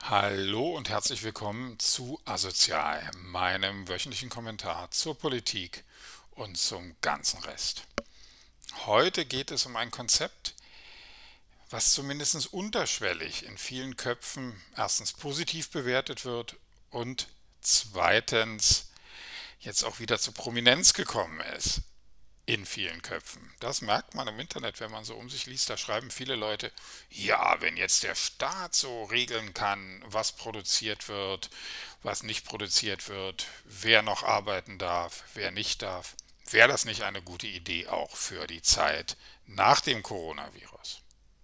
Hallo und herzlich willkommen zu Asozial, meinem wöchentlichen Kommentar zur Politik und zum ganzen Rest. Heute geht es um ein Konzept, was zumindest unterschwellig in vielen Köpfen erstens positiv bewertet wird und zweitens jetzt auch wieder zur Prominenz gekommen ist in vielen Köpfen. Das merkt man im Internet, wenn man so um sich liest. Da schreiben viele Leute, ja, wenn jetzt der Staat so regeln kann, was produziert wird, was nicht produziert wird, wer noch arbeiten darf, wer nicht darf, wäre das nicht eine gute Idee auch für die Zeit nach dem Coronavirus?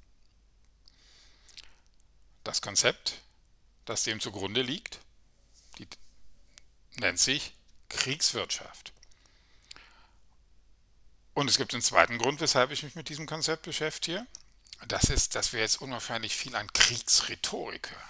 Das Konzept, das dem zugrunde liegt, die nennt sich Kriegswirtschaft. Und es gibt einen zweiten Grund, weshalb ich mich mit diesem Konzept beschäftige. Das ist, dass wir jetzt unwahrscheinlich viel an Kriegsrhetorik hören.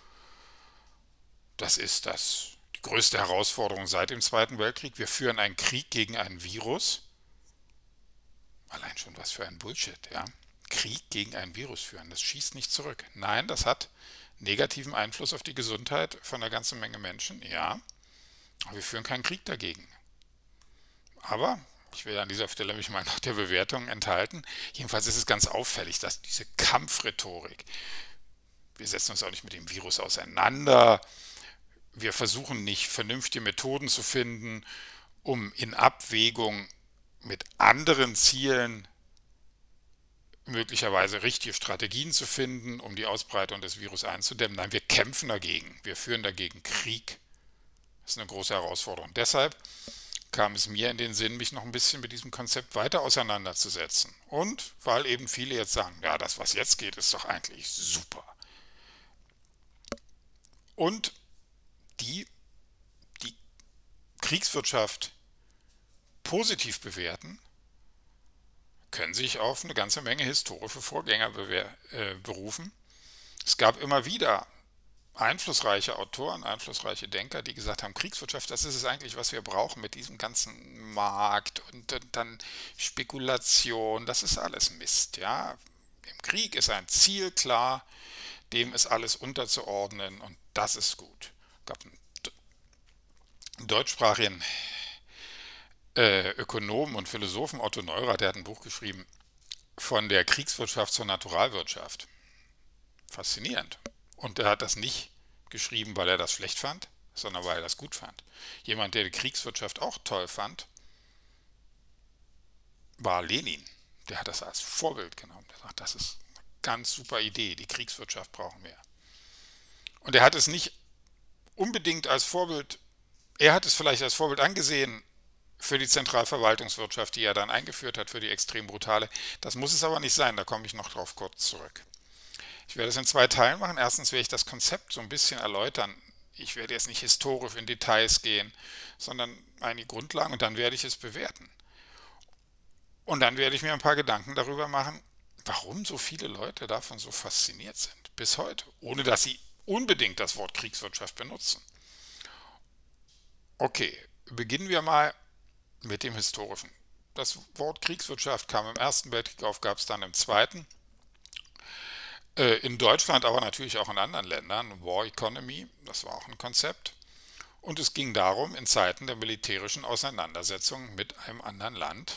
Das ist die größte Herausforderung seit dem Zweiten Weltkrieg. Wir führen einen Krieg gegen ein Virus. Allein schon was für ein Bullshit, ja. Krieg gegen ein Virus führen, das schießt nicht zurück. Nein, das hat negativen Einfluss auf die Gesundheit von einer ganzen Menge Menschen, ja. Aber wir führen keinen Krieg dagegen. Aber ich will an dieser Stelle mich mal nach der Bewertung enthalten. Jedenfalls ist es ganz auffällig, dass diese Kampfrhetorik, wir setzen uns auch nicht mit dem Virus auseinander, wir versuchen nicht vernünftige Methoden zu finden, um in Abwägung mit anderen Zielen möglicherweise richtige Strategien zu finden, um die Ausbreitung des Virus einzudämmen. Nein, wir kämpfen dagegen. Wir führen dagegen Krieg. Das ist eine große Herausforderung. Deshalb kam es mir in den Sinn, mich noch ein bisschen mit diesem Konzept weiter auseinanderzusetzen. Und weil eben viele jetzt sagen, ja, das, was jetzt geht, ist doch eigentlich super. Und die, die Kriegswirtschaft positiv bewerten, können sich auf eine ganze Menge historische Vorgänger berufen. Es gab immer wieder einflussreiche Autoren, einflussreiche Denker, die gesagt haben, Kriegswirtschaft, das ist es eigentlich, was wir brauchen mit diesem ganzen Markt und dann Spekulation, das ist alles Mist, ja. Im Krieg ist ein Ziel klar, dem ist alles unterzuordnen und das ist gut. Es gab einen deutschsprachigen Ökonomen und Philosophen Otto Neurath, der hat ein Buch geschrieben von der Kriegswirtschaft zur Naturalwirtschaft. Faszinierend. Und er hat das nicht geschrieben, weil er das schlecht fand, sondern weil er das gut fand. Jemand, der die Kriegswirtschaft auch toll fand, war Lenin. Der hat das als Vorbild genommen. Der sagt, das ist eine ganz super Idee, die Kriegswirtschaft brauchen wir. Und er hat es nicht unbedingt als Vorbild, er hat es vielleicht als Vorbild angesehen für die Zentralverwaltungswirtschaft, die er dann eingeführt hat, für die extrem brutale. Das muss es aber nicht sein, da komme ich noch drauf kurz zurück. Ich werde es in zwei Teilen machen. Erstens werde ich das Konzept so ein bisschen erläutern. Ich werde jetzt nicht historisch in Details gehen, sondern einige Grundlagen und dann werde ich es bewerten. Und dann werde ich mir ein paar Gedanken darüber machen, warum so viele Leute davon so fasziniert sind, bis heute, ohne dass sie unbedingt das Wort Kriegswirtschaft benutzen. Okay, beginnen wir mal mit dem Historischen. Das Wort Kriegswirtschaft kam im Ersten Weltkrieg auf, gab es dann im Zweiten. In Deutschland, aber natürlich auch in anderen Ländern. War Economy, das war auch ein Konzept. Und es ging darum, in Zeiten der militärischen Auseinandersetzung mit einem anderen Land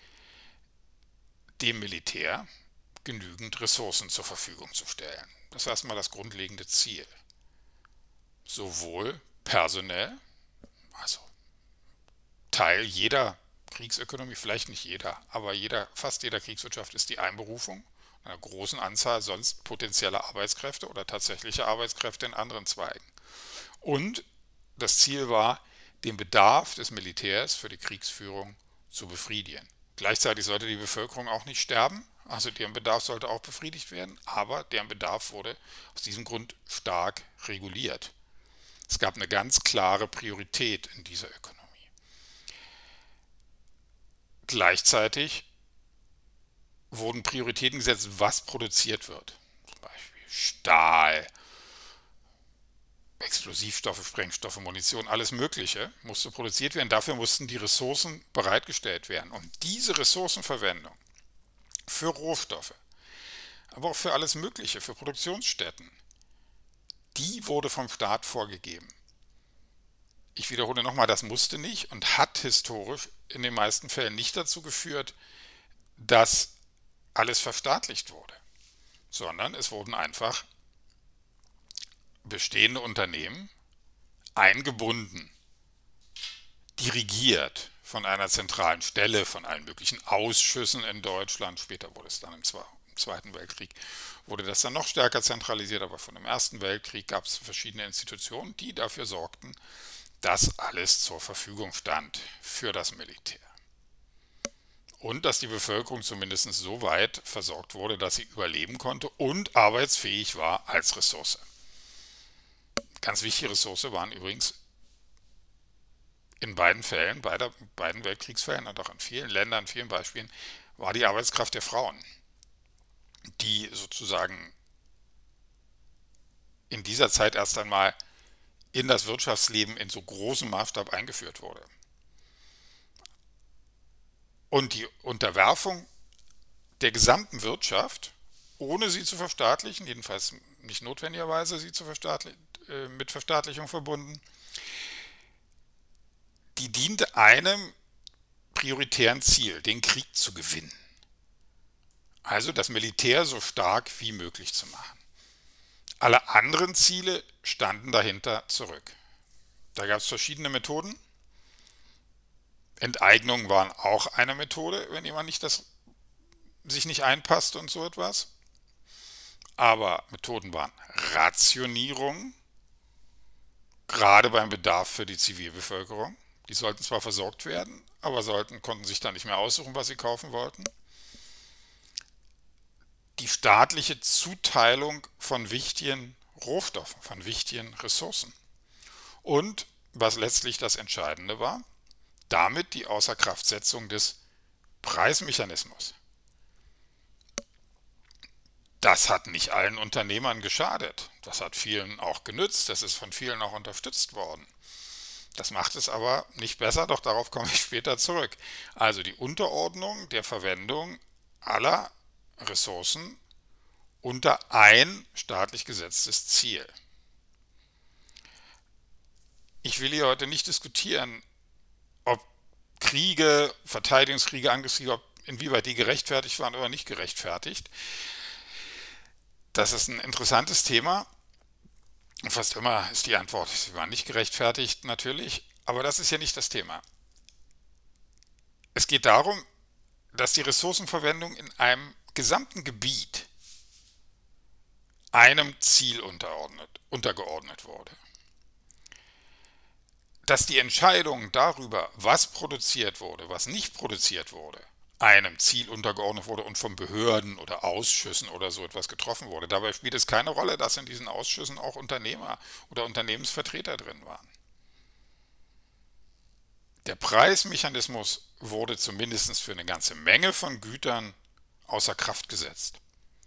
dem Militär genügend Ressourcen zur Verfügung zu stellen. Das war erstmal das grundlegende Ziel. Sowohl personell, also Teil jeder Kriegsökonomie, vielleicht nicht jeder, aber fast jeder Kriegswirtschaft ist die Einberufung einer großen Anzahl sonst potenzieller Arbeitskräfte oder tatsächliche Arbeitskräfte in anderen Zweigen. Und das Ziel war, den Bedarf des Militärs für die Kriegsführung zu befriedigen. Gleichzeitig sollte die Bevölkerung auch nicht sterben, also deren Bedarf sollte auch befriedigt werden, aber deren Bedarf wurde aus diesem Grund stark reguliert. Es gab eine ganz klare Priorität in dieser Ökonomie. Gleichzeitig wurden Prioritäten gesetzt, was produziert wird. Zum Beispiel Stahl, Explosivstoffe, Sprengstoffe, Munition, alles Mögliche musste produziert werden. Dafür mussten die Ressourcen bereitgestellt werden. Und diese Ressourcenverwendung für Rohstoffe, aber auch für alles Mögliche, für Produktionsstätten, die wurde vom Staat vorgegeben. Ich wiederhole nochmal, das musste nicht und hat historisch in den meisten Fällen nicht dazu geführt, dass alles verstaatlicht wurde, sondern es wurden einfach bestehende Unternehmen eingebunden, dirigiert von einer zentralen Stelle, von allen möglichen Ausschüssen in Deutschland. Später wurde es dann im Zweiten Weltkrieg, wurde das dann noch stärker zentralisiert, aber schon im Ersten Weltkrieg gab es verschiedene Institutionen, die dafür sorgten, dass alles zur Verfügung stand für das Militär. Und dass die Bevölkerung zumindest so weit versorgt wurde, dass sie überleben konnte und arbeitsfähig war als Ressource. Ganz wichtige Ressource waren übrigens in beiden Fällen, beiden Weltkriegsfällen und auch in vielen Ländern, vielen Beispielen, war die Arbeitskraft der Frauen, die sozusagen in dieser Zeit erst einmal in das Wirtschaftsleben in so großem Maßstab eingeführt wurde. Und die Unterwerfung der gesamten Wirtschaft, ohne sie zu verstaatlichen, jedenfalls nicht notwendigerweise sie mit Verstaatlichung verbunden, die diente einem prioritären Ziel, den Krieg zu gewinnen. Also das Militär so stark wie möglich zu machen. Alle anderen Ziele standen dahinter zurück. Da gab es verschiedene Methoden. Enteignungen waren auch eine Methode, wenn jemand sich nicht einpasst und so etwas. Aber Methoden waren Rationierung, gerade beim Bedarf für die Zivilbevölkerung. Die sollten zwar versorgt werden, aber konnten sich dann nicht mehr aussuchen, was sie kaufen wollten. Die staatliche Zuteilung von wichtigen Rohstoffen, von wichtigen Ressourcen. Und, was letztlich das Entscheidende war, damit die Außerkraftsetzung des Preismechanismus. Das hat nicht allen Unternehmern geschadet. Das hat vielen auch genützt. Das ist von vielen auch unterstützt worden. Das macht es aber nicht besser, doch darauf komme ich später zurück. Also die Unterordnung der Verwendung aller Ressourcen unter ein staatlich gesetztes Ziel. Ich will hier heute nicht diskutieren, ob Kriege, Verteidigungskriege, Angriffskriege, inwieweit die gerechtfertigt waren oder nicht gerechtfertigt. Das ist ein interessantes Thema. Fast immer ist die Antwort, sie waren nicht gerechtfertigt, natürlich. Aber das ist ja nicht das Thema. Es geht darum, dass die Ressourcenverwendung in einem gesamten Gebiet einem Ziel untergeordnet wurde. Dass die Entscheidung darüber, was produziert wurde, was nicht produziert wurde, einem Ziel untergeordnet wurde und von Behörden oder Ausschüssen oder so etwas getroffen wurde. Dabei spielt es keine Rolle, dass in diesen Ausschüssen auch Unternehmer oder Unternehmensvertreter drin waren. Der Preismechanismus wurde zumindest für eine ganze Menge von Gütern außer Kraft gesetzt.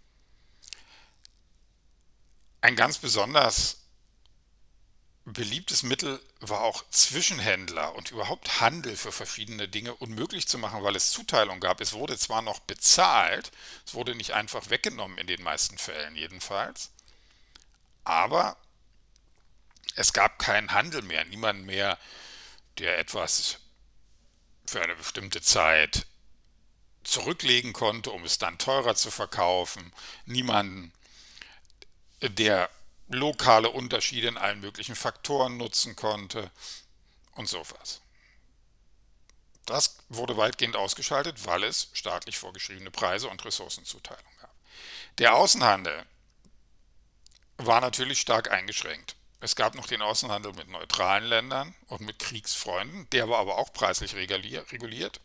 Ein ganz besonders beliebtes Mittel war auch Zwischenhändler und überhaupt Handel für verschiedene Dinge unmöglich zu machen, weil es Zuteilung gab. Es wurde zwar noch bezahlt, es wurde nicht einfach weggenommen in den meisten Fällen jedenfalls, aber es gab keinen Handel mehr, niemand mehr, der etwas für eine bestimmte Zeit zurücklegen konnte, um es dann teurer zu verkaufen, niemanden, der lokale Unterschiede in allen möglichen Faktoren nutzen konnte und sowas. Das wurde weitgehend ausgeschaltet, weil es staatlich vorgeschriebene Preise und Ressourcenzuteilung gab. Der Außenhandel war natürlich stark eingeschränkt. Es gab noch den Außenhandel mit neutralen Ländern und mit Kriegsfreunden, der war aber auch preislich reguliert.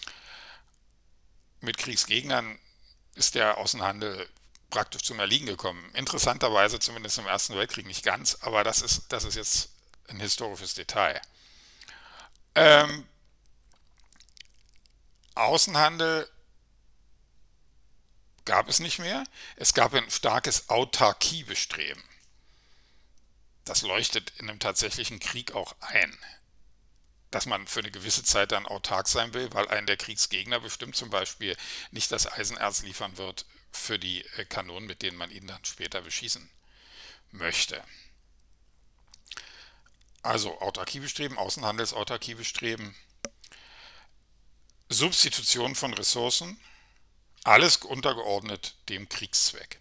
Mit Kriegsgegnern ist der Außenhandel praktisch zum Erliegen gekommen. Interessanterweise zumindest im Ersten Weltkrieg nicht ganz, aber das ist jetzt ein historisches Detail. Außenhandel gab es nicht mehr. Es gab ein starkes Autarkiebestreben. Das leuchtet in einem tatsächlichen Krieg auch ein, dass man für eine gewisse Zeit dann autark sein will, weil einen der Kriegsgegner bestimmt zum Beispiel nicht das Eisenerz liefern wird für die Kanonen, mit denen man ihn dann später beschießen möchte. Also Autarkiebestreben, Außenhandelsautarkiebestreben, Substitution von Ressourcen, alles untergeordnet dem Kriegszweck.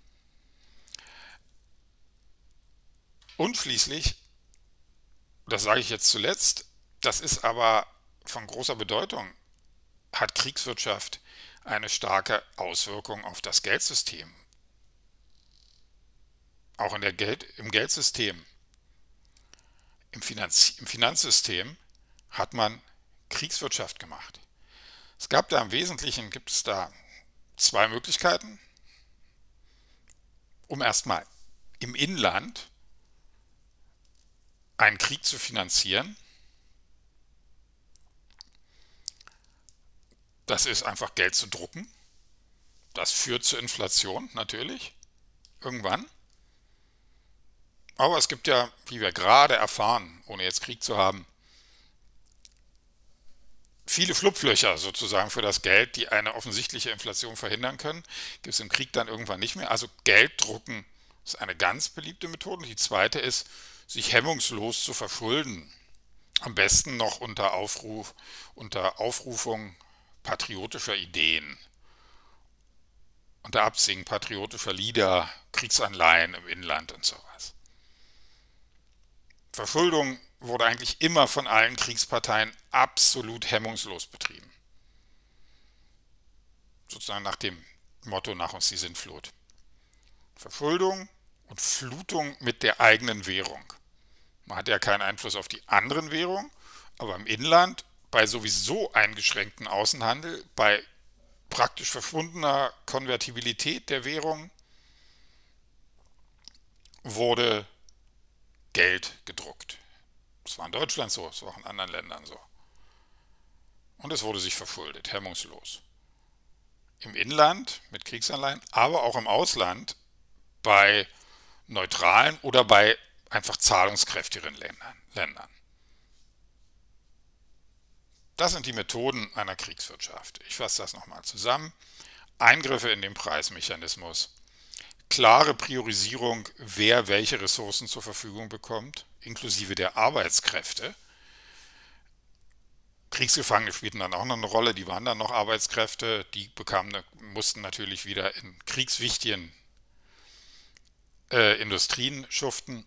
Und schließlich, das sage ich jetzt zuletzt, das ist aber von großer Bedeutung, hat Kriegswirtschaft eine starke Auswirkung auf das Geldsystem. Auch im Geldsystem, im Finanzsystem hat man Kriegswirtschaft gemacht. Gibt es da zwei Möglichkeiten, um erstmal im Inland einen Krieg zu finanzieren. Das ist einfach Geld zu drucken. Das führt zur Inflation natürlich, irgendwann. Aber es gibt ja, wie wir gerade erfahren, ohne jetzt Krieg zu haben, viele Schlupflöcher sozusagen für das Geld, die eine offensichtliche Inflation verhindern können. Gibt es im Krieg dann irgendwann nicht mehr. Also Geld drucken ist eine ganz beliebte Methode. Die zweite ist, sich hemmungslos zu verschulden. Am besten noch unter Aufrufung patriotischer Ideen, unter Absingen patriotischer Lieder, Kriegsanleihen im Inland und sowas. Verschuldung wurde eigentlich immer von allen Kriegsparteien absolut hemmungslos betrieben. Sozusagen nach dem Motto nach uns die Sintflut. Verschuldung und Flutung mit der eigenen Währung. Man hat ja keinen Einfluss auf die anderen Währungen, aber im Inland, bei sowieso eingeschränkten Außenhandel, bei praktisch verschwundener Konvertibilität der Währung, wurde Geld gedruckt. Das war in Deutschland so, das war auch in anderen Ländern so. Und es wurde sich verschuldet, hemmungslos. Im Inland mit Kriegsanleihen, aber auch im Ausland bei neutralen oder bei einfach zahlungskräftigeren Ländern. Das sind die Methoden einer Kriegswirtschaft. Ich fasse das nochmal zusammen. Eingriffe in den Preismechanismus, klare Priorisierung, wer welche Ressourcen zur Verfügung bekommt, inklusive der Arbeitskräfte. Kriegsgefangene spielten dann auch noch eine Rolle, die waren dann noch Arbeitskräfte, mussten natürlich wieder in kriegswichtigen Industrien schuften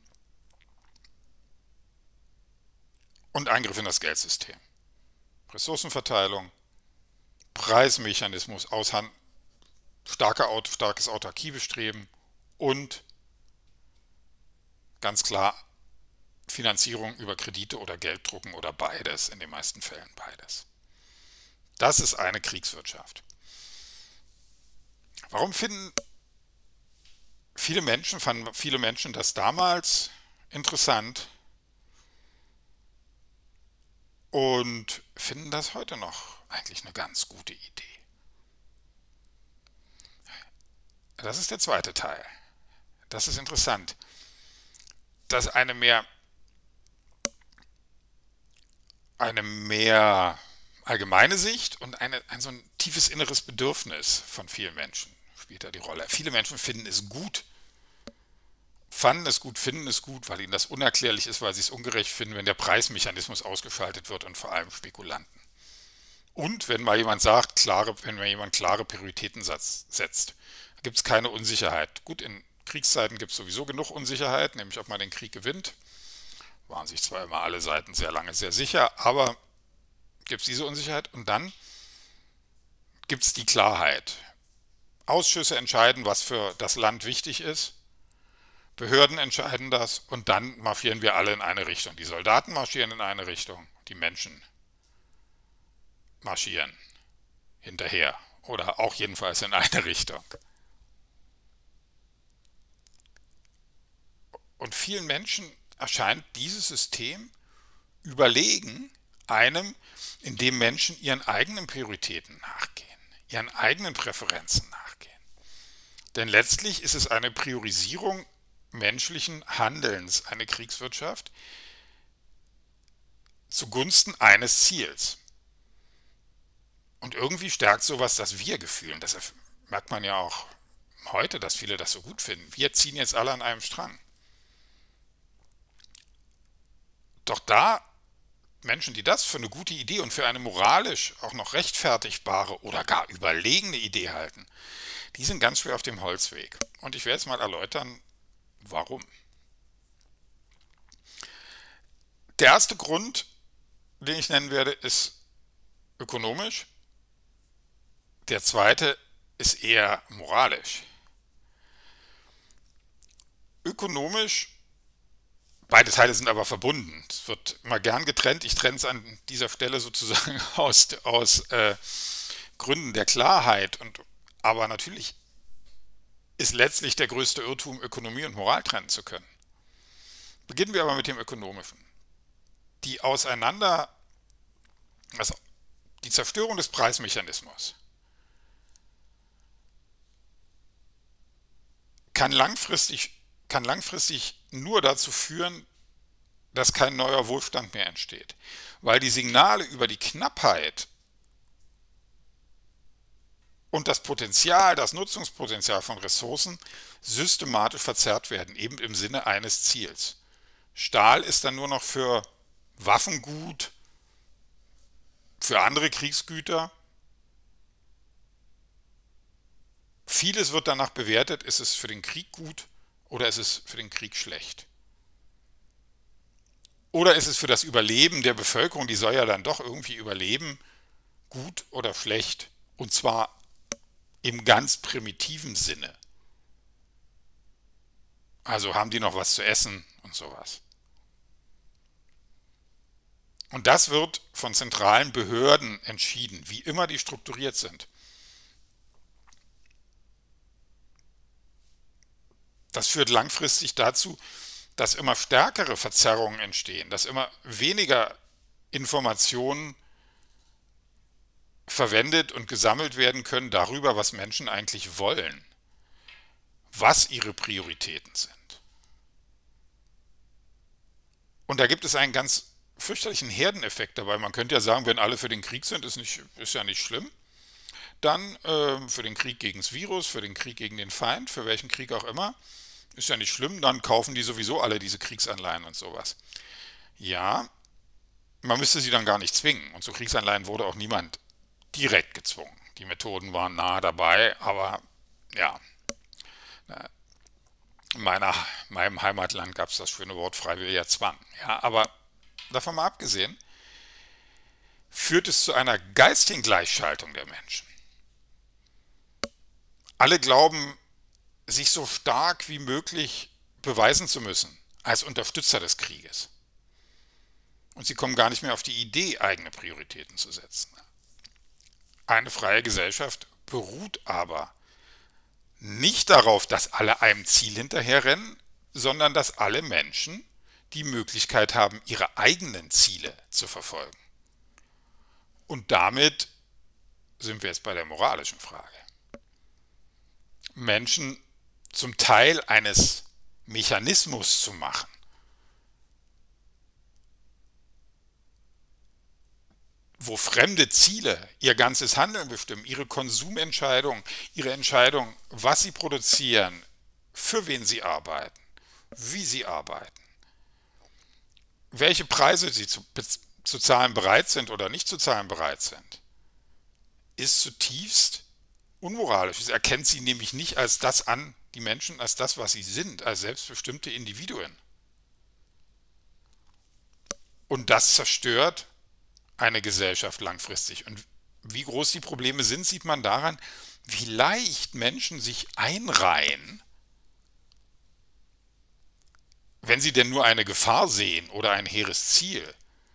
und Eingriff in das Geldsystem. Ressourcenverteilung, Preismechanismus, starkes Autarkiebestreben und ganz klar Finanzierung über Kredite oder Gelddrucken oder beides, in den meisten Fällen beides. Das ist eine Kriegswirtschaft. Warum fanden viele Menschen das damals interessant und finden das heute noch eigentlich eine ganz gute Idee? Das ist der zweite Teil. Das ist interessant, dass eine mehr allgemeine Sicht und so ein tiefes inneres Bedürfnis von vielen Menschen spielt da die Rolle. Viele Menschen finden es gut, finden es gut, weil ihnen das unerklärlich ist, weil sie es ungerecht finden, wenn der Preismechanismus ausgeschaltet wird und vor allem Spekulanten. Und wenn mal jemand wenn mal jemand klare Prioritäten setzt, gibt es keine Unsicherheit. Gut, in Kriegszeiten gibt es sowieso genug Unsicherheit, nämlich ob man den Krieg gewinnt. Waren sich zwar immer alle Seiten sehr lange sehr sicher, aber gibt es diese Unsicherheit und dann gibt es die Klarheit. Ausschüsse entscheiden, was für das Land wichtig ist. Behörden entscheiden das und dann marschieren wir alle in eine Richtung. Die Soldaten marschieren in eine Richtung, die Menschen marschieren hinterher oder auch jedenfalls in eine Richtung. Und vielen Menschen erscheint dieses System überlegen einem, in dem Menschen ihren eigenen Prioritäten nachgehen, ihren eigenen Präferenzen nachgehen. Denn letztlich ist es eine Priorisierung menschlichen Handelns, eine Kriegswirtschaft, zugunsten eines Ziels. Und irgendwie stärkt sowas das Wir-Gefühl. Das merkt man ja auch heute, dass viele das so gut finden. Wir ziehen jetzt alle an einem Strang. Doch da Menschen, die das für eine gute Idee und für eine moralisch auch noch rechtfertigbare oder gar überlegene Idee halten, die sind ganz schwer auf dem Holzweg. Und ich werde jetzt mal erläutern, warum. Der erste Grund, den ich nennen werde, ist ökonomisch. Der zweite ist eher moralisch. Ökonomisch, beide Teile sind aber verbunden. Es wird immer gern getrennt. Ich trenne es an dieser Stelle sozusagen aus Gründen der Klarheit. Aber natürlich ist letztlich der größte Irrtum, Ökonomie und Moral trennen zu können. Beginnen wir aber mit dem Ökonomischen. Die Auseinander, also die Zerstörung des Preismechanismus kann langfristig nur dazu führen, dass kein neuer Wohlstand mehr entsteht. Weil die Signale über die Knappheit und das Nutzungspotenzial von Ressourcen systematisch verzerrt werden, eben im Sinne eines Ziels. Stahl ist dann nur noch für Waffengut, für andere Kriegsgüter. Vieles wird danach bewertet, ist es für den Krieg gut oder ist es für den Krieg schlecht. Oder ist es für das Überleben der Bevölkerung, die soll ja dann doch irgendwie überleben, gut oder schlecht. Und zwar im ganz primitiven Sinne. Also haben die noch was zu essen und sowas. Und das wird von zentralen Behörden entschieden, wie immer die strukturiert sind. Das führt langfristig dazu, dass immer stärkere Verzerrungen entstehen, dass immer weniger Informationen verwendet und gesammelt werden können darüber, was Menschen eigentlich wollen, was ihre Prioritäten sind. Und da gibt es einen ganz fürchterlichen Herdeneffekt dabei. Man könnte ja sagen, wenn alle für den Krieg sind, ist ja nicht schlimm. Dann für den Krieg gegen das Virus, für den Krieg gegen den Feind, für welchen Krieg auch immer, ist ja nicht schlimm, dann kaufen die sowieso alle diese Kriegsanleihen und sowas. Ja, man müsste sie dann gar nicht zwingen. Und zu Kriegsanleihen wurde auch niemand direkt gezwungen. Die Methoden waren nahe dabei, aber ja, in meinem Heimatland gab es das schöne Wort freiwilliger Zwang. Ja, aber davon mal abgesehen, führt es zu einer geistigen Gleichschaltung der Menschen. Alle glauben, sich so stark wie möglich beweisen zu müssen als Unterstützer des Krieges. Und sie kommen gar nicht mehr auf die Idee, eigene Prioritäten zu setzen. Eine freie Gesellschaft beruht aber nicht darauf, dass alle einem Ziel hinterherrennen, sondern dass alle Menschen die Möglichkeit haben, ihre eigenen Ziele zu verfolgen. Und damit sind wir jetzt bei der moralischen Frage. Menschen zum Teil eines Mechanismus zu machen, wo fremde Ziele ihr ganzes Handeln bestimmen, ihre Konsumentscheidung, ihre Entscheidung, was sie produzieren, für wen sie arbeiten, wie sie arbeiten, welche Preise sie zu zahlen bereit sind oder nicht zu zahlen bereit sind, ist zutiefst unmoralisch. Es erkennt sie nämlich nicht als das an, die Menschen als das, was sie sind, als selbstbestimmte Individuen. Und das zerstört eine Gesellschaft langfristig. Und wie groß die Probleme sind, sieht man daran, wie leicht Menschen sich einreihen, wenn sie denn nur eine Gefahr sehen oder ein hehres Ziel.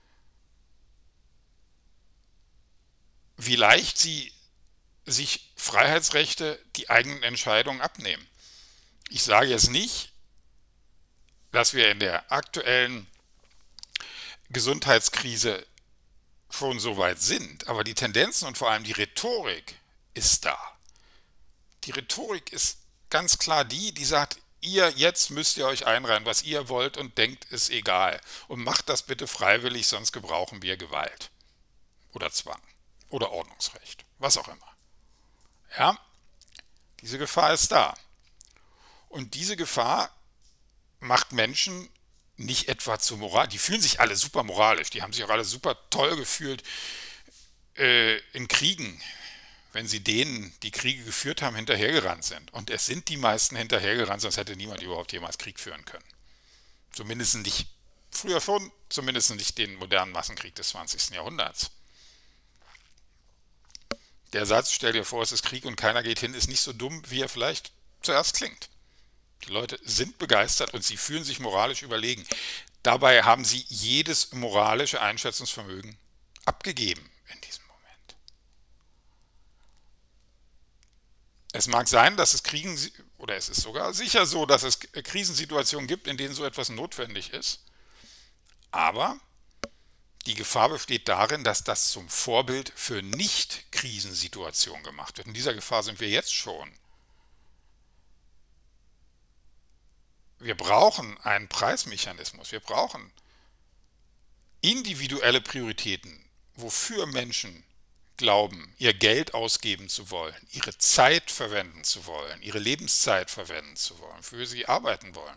Wie leicht sie sich Freiheitsrechte, die eigenen Entscheidungen abnehmen. Ich sage jetzt nicht, dass wir in der aktuellen Gesundheitskrise schon so weit sind, aber die Tendenzen und vor allem die Rhetorik ist da. Die Rhetorik ist ganz klar die sagt, jetzt müsst ihr euch einreihen, was ihr wollt und denkt, ist egal. Und macht das bitte freiwillig, sonst gebrauchen wir Gewalt. Oder Zwang. Oder Ordnungsrecht. Was auch immer. Ja, diese Gefahr ist da. Und diese Gefahr macht Menschen nicht etwa zu Moral, die fühlen sich alle super moralisch, die haben sich auch alle super toll gefühlt in Kriegen, wenn sie denen, die Kriege geführt haben, hinterhergerannt sind. Und es sind die meisten hinterhergerannt, sonst hätte niemand überhaupt jemals Krieg führen können. Zumindest nicht, früher schon, zumindest nicht den modernen Massenkrieg des 20. Jahrhunderts. Der Satz, stell dir vor, es ist Krieg und keiner geht hin, ist nicht so dumm, wie er vielleicht zuerst klingt. Die Leute sind begeistert und sie fühlen sich moralisch überlegen. Dabei haben sie jedes moralische Einschätzungsvermögen abgegeben in diesem Moment. Es mag sein, dass es Kriegen, oder es ist sogar sicher so, dass es Krisensituationen gibt, in denen so etwas notwendig ist. Aber die Gefahr besteht darin, dass das zum Vorbild für Nicht-Krisensituationen gemacht wird. In dieser Gefahr sind wir jetzt schon. Wir brauchen einen Preismechanismus. Wir brauchen individuelle Prioritäten, wofür Menschen glauben, ihr Geld ausgeben zu wollen, ihre Zeit verwenden zu wollen, ihre Lebenszeit verwenden zu wollen, für sie arbeiten wollen.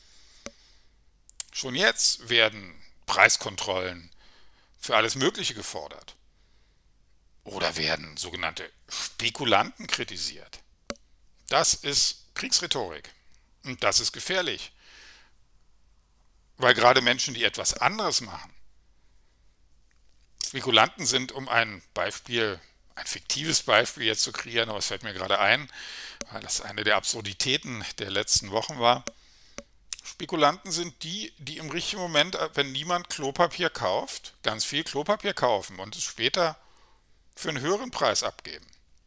Schon jetzt werden Preiskontrollen für alles Mögliche gefordert. Oder werden sogenannte Spekulanten kritisiert. Das ist Kriegsrhetorik. Und das ist gefährlich. Weil gerade Menschen, die etwas anderes machen, Spekulanten sind, um ein Beispiel, ein fiktives Beispiel jetzt zu kreieren, aber es fällt mir gerade ein, weil das eine der Absurditäten der letzten Wochen war. Spekulanten sind die, die im richtigen Moment, wenn niemand Klopapier kauft, ganz viel Klopapier kaufen und es später für einen höheren Preis abgeben.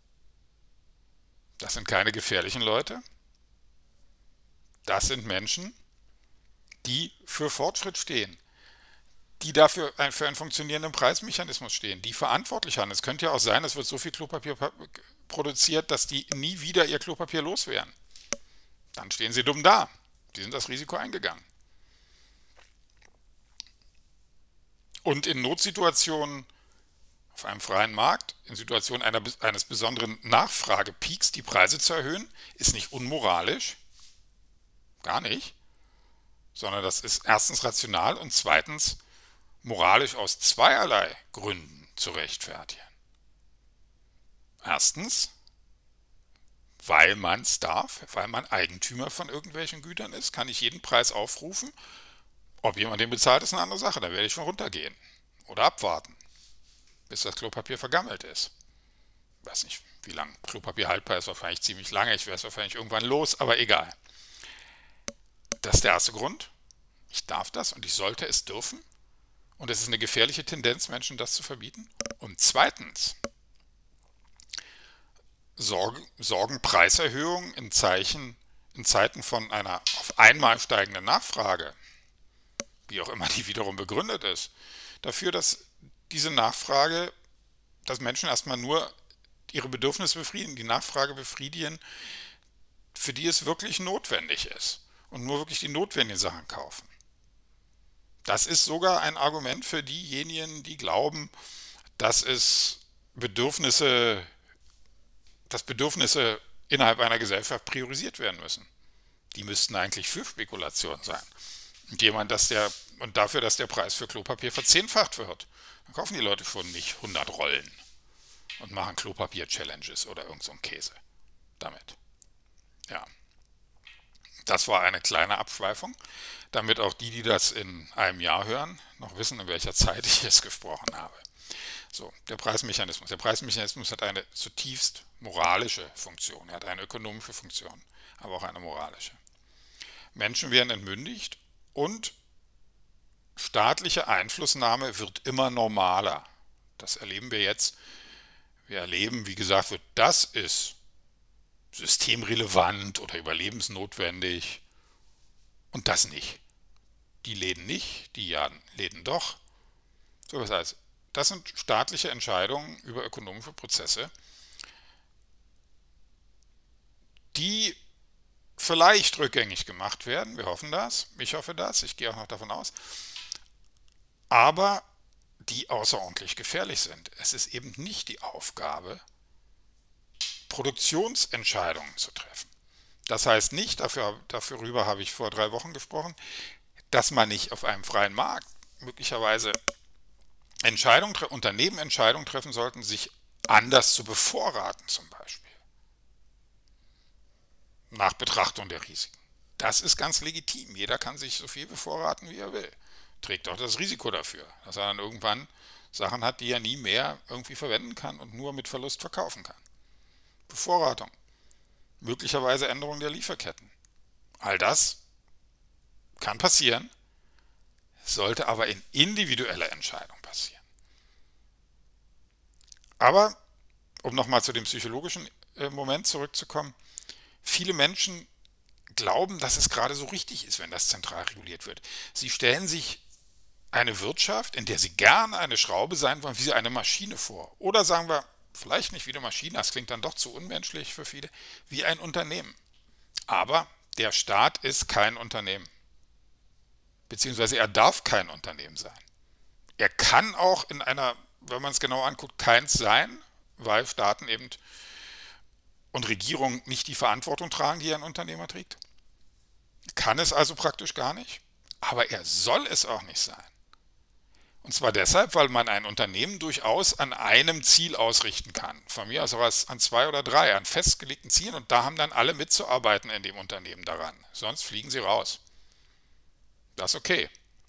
Das sind keine gefährlichen Leute. Das sind Menschen, die für Fortschritt stehen, die dafür für einen funktionierenden Preismechanismus stehen, die verantwortlich handeln. Es könnte ja auch sein, es wird so viel Klopapier produziert, dass die nie wieder ihr Klopapier loswerden. Dann stehen sie dumm da. Die sind das Risiko eingegangen. Und in Notsituationen auf einem freien Markt, in Situationen eines besonderen Nachfragepeaks die Preise zu erhöhen, ist nicht unmoralisch, gar nicht, sondern das ist erstens rational und zweitens moralisch aus zweierlei Gründen zu rechtfertigen. Erstens, weil man es darf, weil man Eigentümer von irgendwelchen Gütern ist, kann ich jeden Preis aufrufen. Ob jemand den bezahlt, ist eine andere Sache. Da werde ich schon runtergehen oder abwarten, bis das Klopapier vergammelt ist. Ich weiß nicht, wie lange Klopapier haltbar ist, wahrscheinlich ziemlich lange. Ich werde es wahrscheinlich irgendwann los, aber egal. Das ist der erste Grund. Ich darf das und ich sollte es dürfen. Und es ist eine gefährliche Tendenz, Menschen das zu verbieten. Und zweitens, sorgen Preiserhöhungen in Zeiten von einer auf einmal steigenden Nachfrage, wie auch immer die wiederum begründet ist, dafür, dass diese Nachfrage, dass Menschen erstmal nur ihre Bedürfnisse befriedigen, die Nachfrage befriedigen, für die es wirklich notwendig ist und nur wirklich die notwendigen Sachen kaufen. Das ist sogar ein Argument für diejenigen, die glauben, dass Bedürfnisse innerhalb einer Gesellschaft priorisiert werden müssen. Die müssten eigentlich für Spekulation sein. Und dafür, dass der Preis für Klopapier verzehnfacht wird. Dann kaufen die Leute schon nicht 100 Rollen und machen Klopapier-Challenges oder irgend so einen Käse damit. Ja, das war eine kleine Abschweifung, damit auch die, die das in einem Jahr hören, noch wissen, in welcher Zeit ich jetzt gesprochen habe. So, der Preismechanismus. Der Preismechanismus hat eine zutiefst moralische Funktion. Er hat eine ökonomische Funktion, aber auch eine moralische. Menschen werden entmündigt und staatliche Einflussnahme wird immer normaler. Das erleben wir jetzt. Wir erleben, wie gesagt wird, das ist systemrelevant oder überlebensnotwendig und das nicht. Die Läden nicht, die Läden doch. So, das heißt, das sind staatliche Entscheidungen über ökonomische Prozesse, die vielleicht rückgängig gemacht werden. Wir hoffen das, ich hoffe das, ich gehe auch noch davon aus. Aber die außerordentlich gefährlich sind. Es ist eben nicht die Aufgabe, Produktionsentscheidungen zu treffen. Das heißt nicht, darüber habe ich vor 3 Wochen gesprochen, dass man nicht auf einem freien Markt möglicherweise Unternehmen Entscheidungen treffen sollten, sich anders zu bevorraten zum Beispiel, nach Betrachtung der Risiken. Das ist ganz legitim. Jeder kann sich so viel bevorraten, wie er will. Trägt auch das Risiko dafür, dass er dann irgendwann Sachen hat, die er nie mehr irgendwie verwenden kann und nur mit Verlust verkaufen kann. Bevorratung, möglicherweise Änderung der Lieferketten. All das kann passieren, sollte aber in individueller Entscheidung passieren. Aber, um nochmal zu dem psychologischen Moment zurückzukommen, viele Menschen glauben, dass es gerade so richtig ist, wenn das zentral reguliert wird. Sie stellen sich eine Wirtschaft, in der sie gerne eine Schraube sein wollen, wie eine Maschine vor. Oder sagen wir, vielleicht nicht wie eine Maschine, das klingt dann doch zu unmenschlich für viele, wie ein Unternehmen. Aber der Staat ist kein Unternehmen. Beziehungsweise er darf kein Unternehmen sein. Er kann auch in einer, wenn man es genau anguckt, keins sein, weil Staaten eben und Regierungen nicht die Verantwortung tragen, die ein Unternehmer trägt. Kann es also praktisch gar nicht. Aber er soll es auch nicht sein. Und zwar deshalb, weil man ein Unternehmen durchaus an einem Ziel ausrichten kann. Von mir aus auch an 2 oder 3, an festgelegten Zielen. Und da haben dann alle mitzuarbeiten in dem Unternehmen daran. Sonst fliegen sie raus. Das ist okay.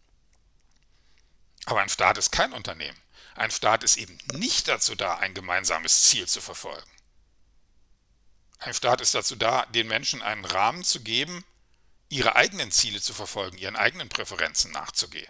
Aber ein Staat ist kein Unternehmen. Ein Staat ist eben nicht dazu da, ein gemeinsames Ziel zu verfolgen. Ein Staat ist dazu da, den Menschen einen Rahmen zu geben, ihre eigenen Ziele zu verfolgen, ihren eigenen Präferenzen nachzugehen.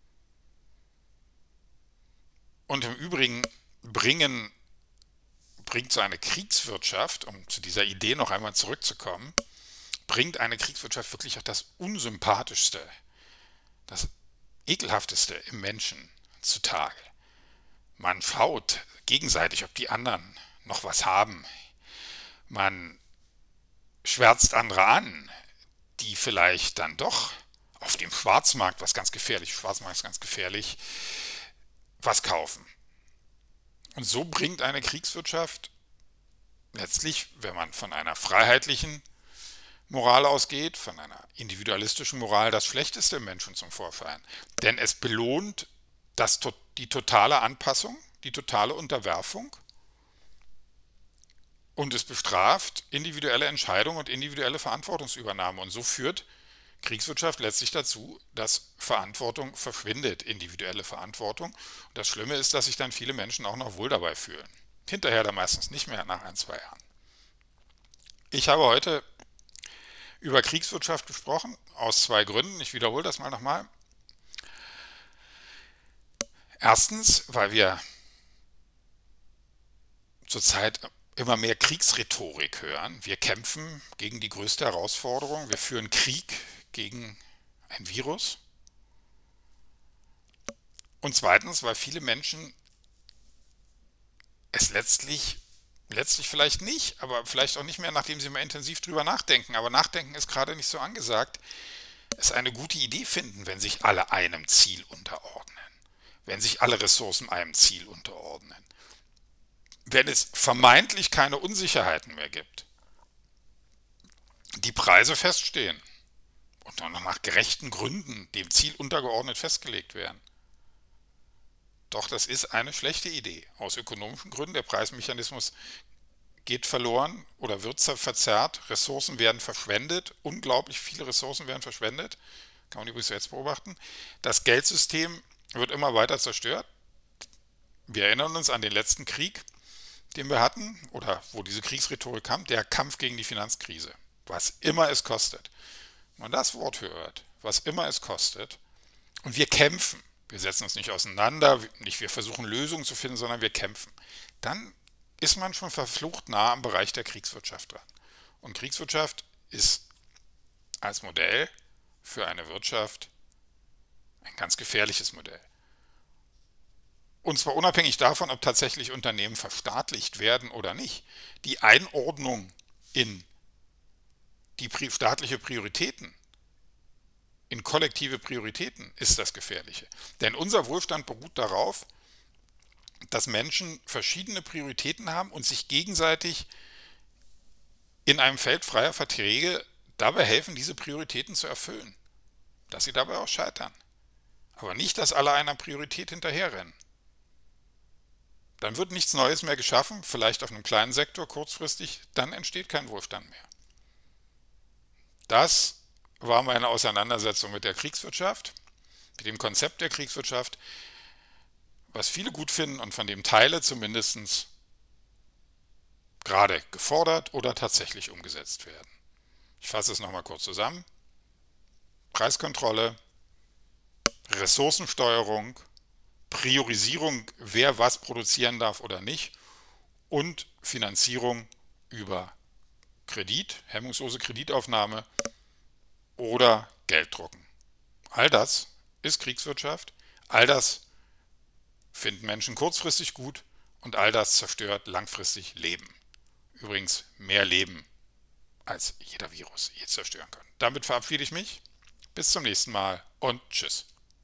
Und im Übrigen bringt so eine Kriegswirtschaft, um zu dieser Idee noch einmal zurückzukommen, bringt eine Kriegswirtschaft wirklich auch das Unsympathischste, das Ekelhafteste im Menschen zutage. Man schaut gegenseitig, ob die anderen noch was haben. Man schwärzt andere an, die vielleicht dann doch auf dem Schwarzmarkt, Schwarzmarkt ist ganz gefährlich, was kaufen. Und so bringt eine Kriegswirtschaft letztlich, wenn man von einer freiheitlichen Moral ausgeht, von einer individualistischen Moral, das Schlechteste im Menschen zum Vorschein. Denn es belohnt die totale Anpassung, die totale Unterwerfung und es bestraft individuelle Entscheidungen und individuelle Verantwortungsübernahme. Und so führt Kriegswirtschaft letztlich dazu, dass Verantwortung verschwindet, individuelle Verantwortung. Und das Schlimme ist, dass sich dann viele Menschen auch noch wohl dabei fühlen. Hinterher dann meistens nicht mehr nach 1, 2 Jahren. Ich habe heute über Kriegswirtschaft gesprochen, aus 2 Gründen. Ich wiederhole das mal nochmal. Erstens, weil wir zurzeit immer mehr Kriegsrhetorik hören. Wir kämpfen gegen die größte Herausforderung. Wir führen Krieg gegen ein Virus. Und zweitens, weil viele Menschen es letztlich vielleicht nicht, aber vielleicht auch nicht mehr, nachdem sie mal intensiv drüber nachdenken. Aber Nachdenken ist gerade nicht so angesagt. Es eine gute Idee finden, wenn sich alle einem Ziel unterordnen. Wenn sich alle Ressourcen einem Ziel unterordnen. Wenn es vermeintlich keine Unsicherheiten mehr gibt. Die Preise feststehen und dann noch nach gerechten Gründen dem Ziel untergeordnet festgelegt werden. Doch das ist eine schlechte Idee. Aus ökonomischen Gründen. Der Preismechanismus geht verloren oder wird verzerrt. Ressourcen werden verschwendet. Unglaublich viele Ressourcen werden verschwendet. Kann man übrigens jetzt beobachten. Das Geldsystem wird immer weiter zerstört. Wir erinnern uns an den letzten Krieg, den wir hatten, oder wo diese Kriegsrhetorik kam, der Kampf gegen die Finanzkrise. Was immer es kostet. Wenn man das Wort hört, was immer es kostet, und wir kämpfen, wir setzen uns nicht auseinander, nicht wir versuchen Lösungen zu finden, sondern wir kämpfen, dann ist man schon verflucht nah am Bereich der Kriegswirtschaft dran. Und Kriegswirtschaft ist als Modell für eine Wirtschaft ein ganz gefährliches Modell. Und zwar unabhängig davon, ob tatsächlich Unternehmen verstaatlicht werden oder nicht. Die Einordnung in die staatliche Prioritäten, in kollektive Prioritäten ist das Gefährliche. Denn unser Wohlstand beruht darauf, dass Menschen verschiedene Prioritäten haben und sich gegenseitig in einem Feld freier Verträge dabei helfen, diese Prioritäten zu erfüllen. dass sie dabei auch scheitern. Aber nicht, dass alle einer Priorität hinterherrennen. Dann wird nichts Neues mehr geschaffen, vielleicht auf einem kleinen Sektor kurzfristig, dann entsteht kein Wohlstand mehr. Das war meine Auseinandersetzung mit der Kriegswirtschaft, mit dem Konzept der Kriegswirtschaft, was viele gut finden und von dem Teile zumindest gerade gefordert oder tatsächlich umgesetzt werden. Ich fasse es nochmal kurz zusammen. Preiskontrolle, Ressourcensteuerung, Priorisierung, wer was produzieren darf oder nicht und Finanzierung über Kredit, hemmungslose Kreditaufnahme oder Gelddrucken. All das ist Kriegswirtschaft, all das finden Menschen kurzfristig gut und all das zerstört langfristig Leben. Übrigens mehr Leben, als jeder Virus je zerstören kann. Damit verabschiede ich mich. Bis zum nächsten Mal und tschüss.